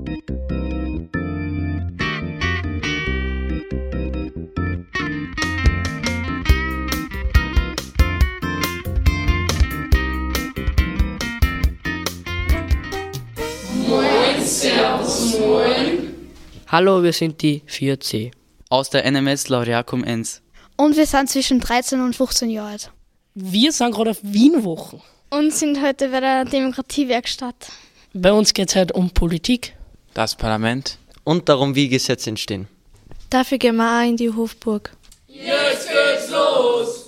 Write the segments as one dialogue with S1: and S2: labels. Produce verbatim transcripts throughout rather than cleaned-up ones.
S1: Servus, moin.
S2: Hallo, wir sind die vier C.
S3: Aus der N M S Lauriacum Enns.
S4: Und wir sind zwischen dreizehn und fünfzehn Jahre alt.
S2: Wir sind gerade auf Wienwochen.
S4: Und sind heute bei der Demokratiewerkstatt.
S2: Bei uns geht es heute um Politik.
S3: Das Parlament.
S5: Und darum, wie Gesetze entstehen.
S6: Dafür gehen wir auch in die Hofburg.
S1: Jetzt geht's los!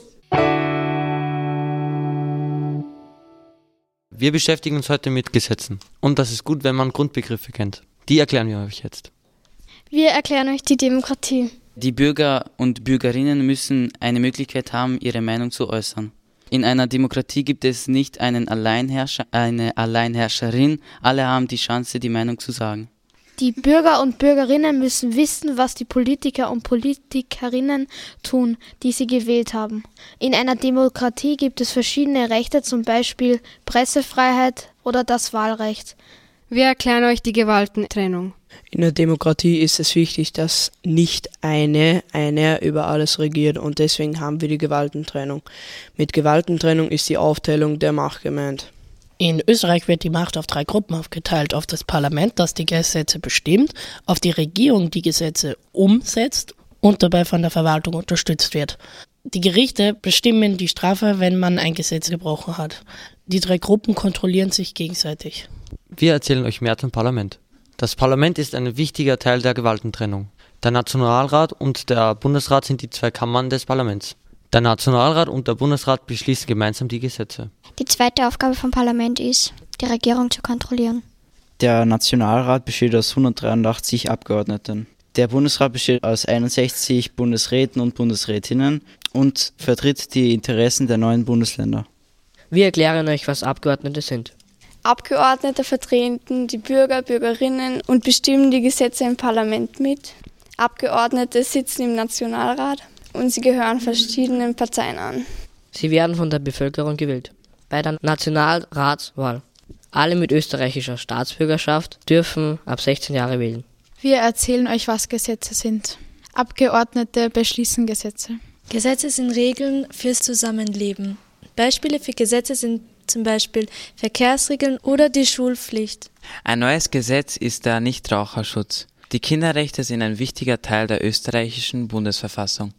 S5: Wir beschäftigen uns heute mit Gesetzen. Und das ist gut, wenn man Grundbegriffe kennt. Die erklären wir euch jetzt.
S4: Wir erklären euch die Demokratie.
S3: Die Bürger und Bürgerinnen müssen eine Möglichkeit haben, ihre Meinung zu äußern. In einer Demokratie gibt es nicht einen Alleinherrscher, eine Alleinherrscherin. Alle haben die Chance, die Meinung zu sagen.
S4: Die Bürger und Bürgerinnen müssen wissen, was die Politiker und Politikerinnen tun, die sie gewählt haben. In einer Demokratie gibt es verschiedene Rechte, zum Beispiel Pressefreiheit oder das Wahlrecht.
S7: Wir erklären euch die Gewaltentrennung.
S2: In der Demokratie ist es wichtig, dass nicht eine, einer über alles regiert und deswegen haben wir die Gewaltentrennung. Mit Gewaltentrennung ist die Aufteilung der Macht gemeint. In Österreich wird die Macht auf drei Gruppen aufgeteilt. Auf das Parlament, das die Gesetze bestimmt, auf die Regierung, die Gesetze umsetzt und dabei von der Verwaltung unterstützt wird. Die Gerichte bestimmen die Strafe, wenn man ein Gesetz gebrochen hat. Die drei Gruppen kontrollieren sich gegenseitig.
S5: Wir erzählen euch mehr zum Parlament. Das Parlament ist ein wichtiger Teil der Gewaltentrennung. Der Nationalrat und der Bundesrat sind die zwei Kammern des Parlaments. Der Nationalrat und der Bundesrat beschließen gemeinsam die Gesetze.
S8: Die zweite Aufgabe vom Parlament ist, die Regierung zu kontrollieren.
S9: Der Nationalrat besteht aus hundertdreiundachtzig Abgeordneten. Der Bundesrat besteht aus einundsechzig Bundesräten und Bundesrätinnen und vertritt die Interessen der neuen Bundesländer.
S2: Wir erklären euch, was Abgeordnete sind.
S6: Abgeordnete vertreten die Bürger, Bürgerinnen und bestimmen die Gesetze im Parlament mit. Abgeordnete sitzen im Nationalrat und sie gehören verschiedenen Parteien an.
S2: Sie werden von der Bevölkerung gewählt. Bei der Nationalratswahl. Alle mit österreichischer Staatsbürgerschaft dürfen ab sechzehn Jahre wählen.
S10: Wir erzählen euch, was Gesetze sind. Abgeordnete beschließen Gesetze.
S6: Gesetze sind Regeln fürs Zusammenleben. Beispiele für Gesetze sind zum Beispiel Verkehrsregeln oder die Schulpflicht.
S3: Ein neues Gesetz ist der Nichtraucherschutz. Die Kinderrechte sind ein wichtiger Teil der österreichischen Bundesverfassung.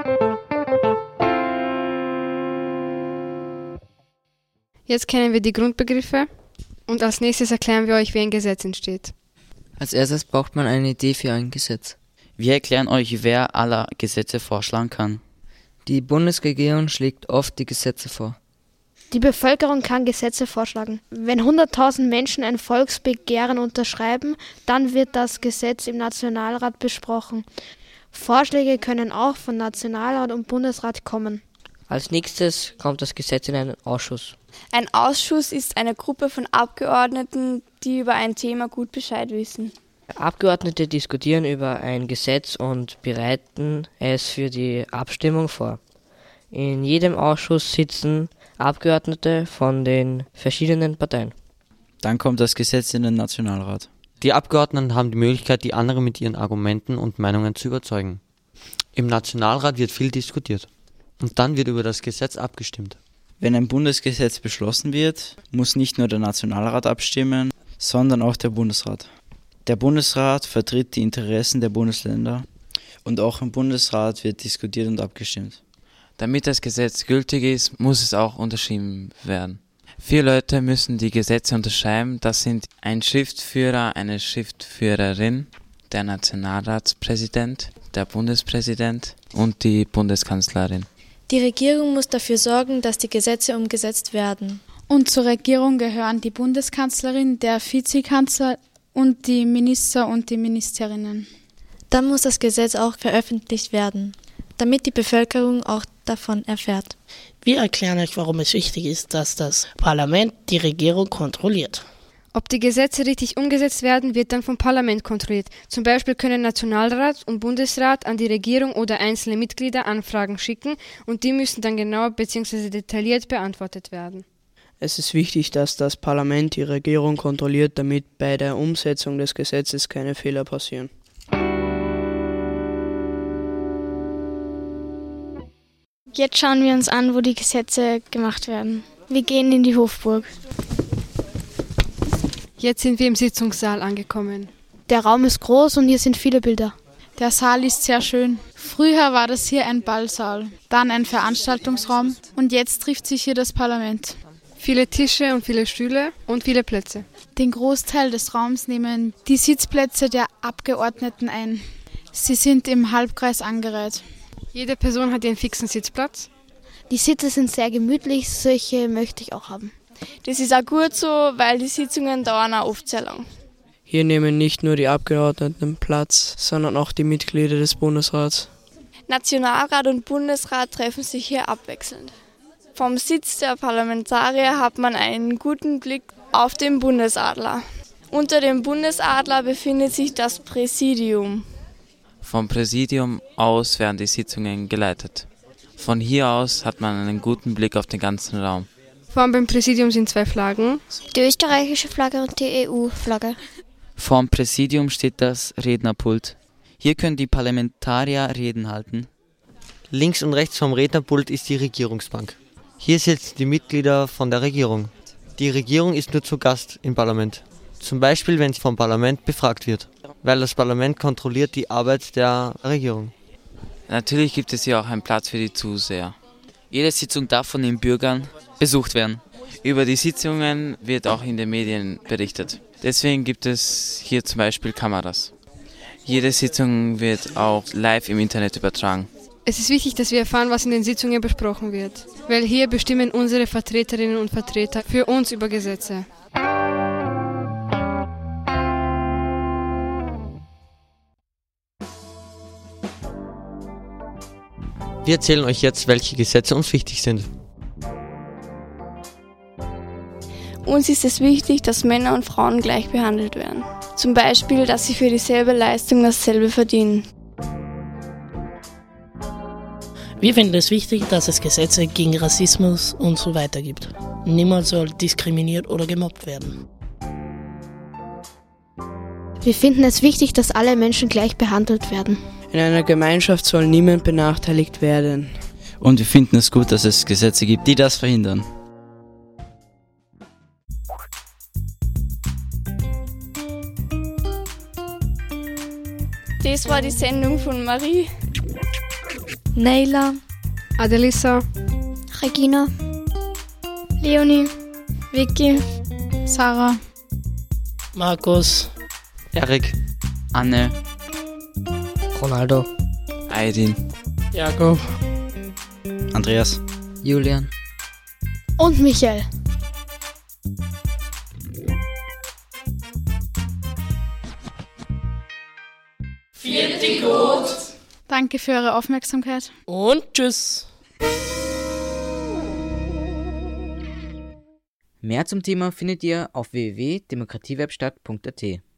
S7: Jetzt kennen wir die Grundbegriffe und als nächstes erklären wir euch, wie ein Gesetz entsteht.
S2: Als erstes braucht man eine Idee für ein Gesetz.
S3: Wir erklären euch, wer aller Gesetze vorschlagen kann.
S2: Die Bundesregierung schlägt oft die Gesetze vor.
S4: Die Bevölkerung kann Gesetze vorschlagen. Wenn hunderttausend Menschen ein Volksbegehren unterschreiben, dann wird das Gesetz im Nationalrat besprochen. Vorschläge können auch von Nationalrat und Bundesrat kommen.
S2: Als nächstes kommt das Gesetz in einen Ausschuss.
S6: Ein Ausschuss ist eine Gruppe von Abgeordneten, die über ein Thema gut Bescheid wissen.
S2: Abgeordnete diskutieren über ein Gesetz und bereiten es für die Abstimmung vor. In jedem Ausschuss sitzen Abgeordnete von den verschiedenen Parteien.
S9: Dann kommt das Gesetz in den Nationalrat.
S5: Die Abgeordneten haben die Möglichkeit, die anderen mit ihren Argumenten und Meinungen zu überzeugen. Im Nationalrat wird viel diskutiert. Und dann wird über das Gesetz abgestimmt.
S9: Wenn ein Bundesgesetz beschlossen wird, muss nicht nur der Nationalrat abstimmen, sondern auch der Bundesrat. Der Bundesrat vertritt die Interessen der Bundesländer und auch im Bundesrat wird diskutiert und abgestimmt.
S3: Damit das Gesetz gültig ist, muss es auch unterschrieben werden. Vier Leute müssen die Gesetze unterschreiben. Das sind ein Schriftführer, eine Schriftführerin, der Nationalratspräsident, der Bundespräsident und die Bundeskanzlerin.
S6: Die Regierung muss dafür sorgen, dass die Gesetze umgesetzt werden.
S10: Und zur Regierung gehören die Bundeskanzlerin, der Vizekanzler und die Minister und die Ministerinnen.
S6: Dann muss das Gesetz auch veröffentlicht werden, damit die Bevölkerung auch davon erfährt.
S2: Wir erklären euch, warum es wichtig ist, dass das Parlament die Regierung kontrolliert.
S7: Ob die Gesetze richtig umgesetzt werden, wird dann vom Parlament kontrolliert. Zum Beispiel können Nationalrat und Bundesrat an die Regierung oder einzelne Mitglieder Anfragen schicken und die müssen dann genau bzw. detailliert beantwortet werden.
S2: Es ist wichtig, dass das Parlament die Regierung kontrolliert, damit bei der Umsetzung des Gesetzes keine Fehler passieren.
S11: Jetzt schauen wir uns an, wo die Gesetze gemacht werden. Wir gehen in die Hofburg.
S7: Jetzt sind wir im Sitzungssaal angekommen.
S4: Der Raum ist groß und hier sind viele Bilder.
S10: Der Saal ist sehr schön. Früher war das hier ein Ballsaal, dann ein Veranstaltungsraum und jetzt trifft sich hier das Parlament.
S7: Viele Tische und viele Stühle und viele Plätze.
S10: Den Großteil des Raums nehmen die Sitzplätze der Abgeordneten ein. Sie sind im Halbkreis angereiht.
S7: Jede Person hat ihren fixen Sitzplatz.
S4: Die Sitze sind sehr gemütlich, solche möchte ich auch haben.
S6: Das ist auch gut so, weil die Sitzungen dauern auch oft sehr lang.
S2: Hier nehmen nicht nur die Abgeordneten Platz, sondern auch die Mitglieder des Bundesrats.
S6: Nationalrat und Bundesrat treffen sich hier abwechselnd. Vom Sitz der Parlamentarier hat man einen guten Blick auf den Bundesadler. Unter dem Bundesadler befindet sich das Präsidium.
S3: Vom Präsidium aus werden die Sitzungen geleitet. Von hier aus hat man einen guten Blick auf den ganzen Raum.
S7: Vorn beim Präsidium sind zwei Flaggen.
S8: Die österreichische Flagge und die E U-Flagge.
S12: Vorm Präsidium steht das Rednerpult. Hier können die Parlamentarier Reden halten.
S5: Links und rechts vom Rednerpult ist die Regierungsbank. Hier sitzen die Mitglieder von der Regierung. Die Regierung ist nur zu Gast im Parlament. Zum Beispiel, wenn sie vom Parlament befragt wird. Weil das Parlament kontrolliert die Arbeit der Regierung.
S3: Natürlich gibt es hier auch einen Platz für die Zuseher.
S12: Jede Sitzung darf von den Bürgern besucht werden.
S3: Über die Sitzungen wird auch in den Medien berichtet. Deswegen gibt es hier zum Beispiel Kameras. Jede Sitzung wird auch live im Internet übertragen.
S7: Es ist wichtig, dass wir erfahren, was in den Sitzungen besprochen wird, weil hier bestimmen unsere Vertreterinnen und Vertreter für uns über Gesetze.
S5: Wir erzählen euch jetzt, welche Gesetze uns wichtig sind.
S6: Uns ist es wichtig, dass Männer und Frauen gleich behandelt werden. Zum Beispiel, dass sie für dieselbe Leistung dasselbe verdienen.
S13: Wir finden es wichtig, dass es Gesetze gegen Rassismus und so weiter gibt. Niemand soll diskriminiert oder gemobbt werden.
S4: Wir finden es wichtig, dass alle Menschen gleich behandelt werden.
S2: In einer Gemeinschaft soll niemand benachteiligt werden.
S9: Und wir finden es gut, dass es Gesetze gibt, die das verhindern.
S6: Das war die Sendung von Marie,
S11: Neila,
S7: Adelissa,
S8: Regina,
S11: Leonie,
S10: Vicky, Sarah,
S13: Markus,
S5: Erik,
S12: Anne,
S13: Ronaldo,
S3: Aydin,
S13: Jakob,
S9: Andreas,
S12: Julian
S4: und Michael.
S1: Vierte Gut.
S10: Danke für eure Aufmerksamkeit.
S13: Und tschüss.
S14: Mehr zum Thema findet ihr auf w w w punkt demokratiewebstadt punkt a t.